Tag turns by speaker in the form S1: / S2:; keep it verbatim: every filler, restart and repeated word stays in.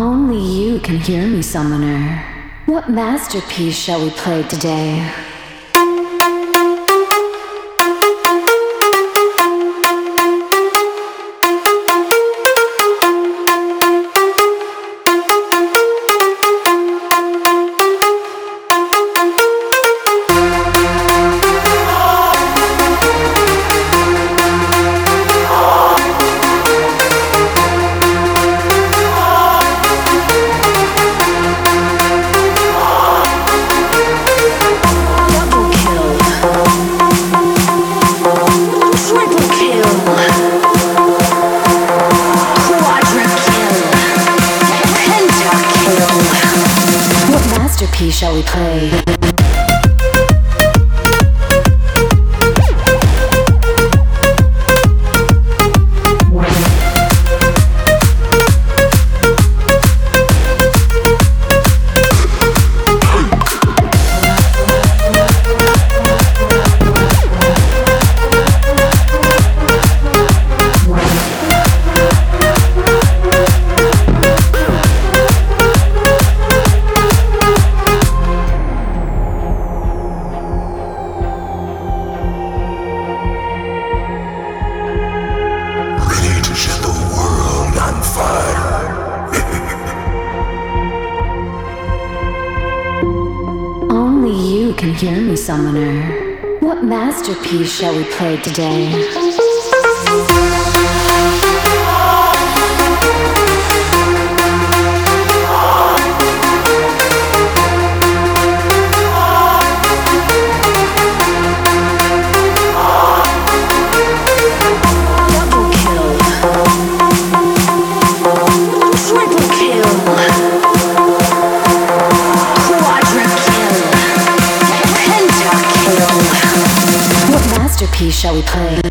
S1: Only you can hear me, summoner. What masterpiece shall we play today? Masterpiece shall we play? Only you can hear me, summoner. What masterpiece shall we play today? Masterpiece shall we play?